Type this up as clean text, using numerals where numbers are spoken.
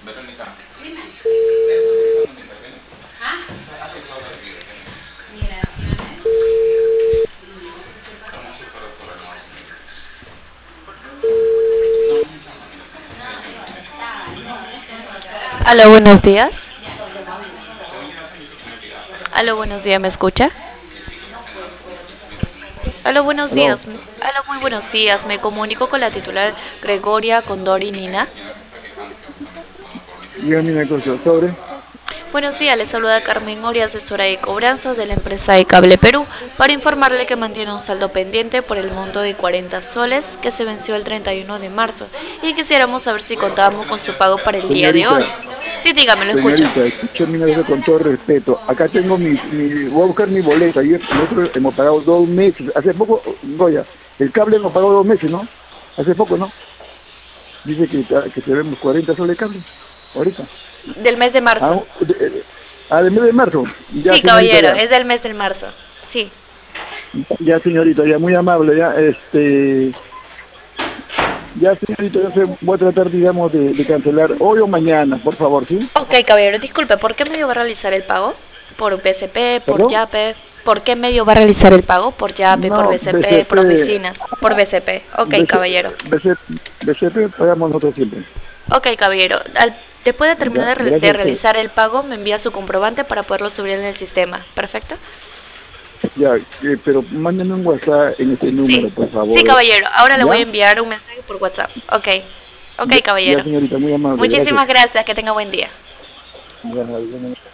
Verónica, Dime. de esos teléfonos intervienen. ¿Ah? ¿Has usado la dirección? Mira, Estamos súper programados. Aló, buenos días. Aló, buenos días, ¿me escucha? Aló, buenos Aló, días. Aló, muy buenos días. Me comunico con la titular Gregoria Condori Nina. dígame una cosa, sobre. Buenos días, les saluda Carmen Ori, asesora de cobranzas de la empresa de Cable Perú, para informarle que mantiene un saldo pendiente por el monto de 40 soles que se venció el 31 de marzo y quisiéramos saber si contábamos con su pago para el día de hoy. Señorita, Sí, dígame, lo escucho. señorita, escúchame una cosa con todo respeto. Acá tengo voy a buscar mi boleta. Nosotros hemos pagado 2 meses. Hace poco, Goya, el cable hemos pagado 2 meses, ¿no? Hace poco, ¿no? Dice que tenemos 40 soles de cable. Ahorita. Del mes de Ah, marzo. del mes de marzo. Ya, Sí, señorita, caballero, ya. es del mes de marzo. Sí. Ya, señorita, ya, muy amable, ya. Ya, señorita, voy a tratar, digamos, de cancelar hoy o mañana, por favor, ¿sí? Ok, caballero, disculpe, ¿por qué medio va a realizar el pago? ¿Por BCP, por ¿Perdón? Yape? ¿Por qué medio va a realizar el pago? ¿Por Yape, por No, BCP, por oficinas? Por BCP. Ok, caballero. BCP pagamos nosotros siempre. Ok, caballero. Después de terminar Ya, de gracias a usted. realizar el pago, me envía su comprobante para poderlo subir en el sistema. ¿Perfecto? Ya, pero mándame un WhatsApp en este Sí. número, por Sí, favor. caballero. Ahora le voy a ¿Ya? enviar un mensaje por WhatsApp. Ok. Ok, Ya, caballero. señorita, muy amable, gracias. Muchísimas gracias. Que tenga buen día. Ya, ya.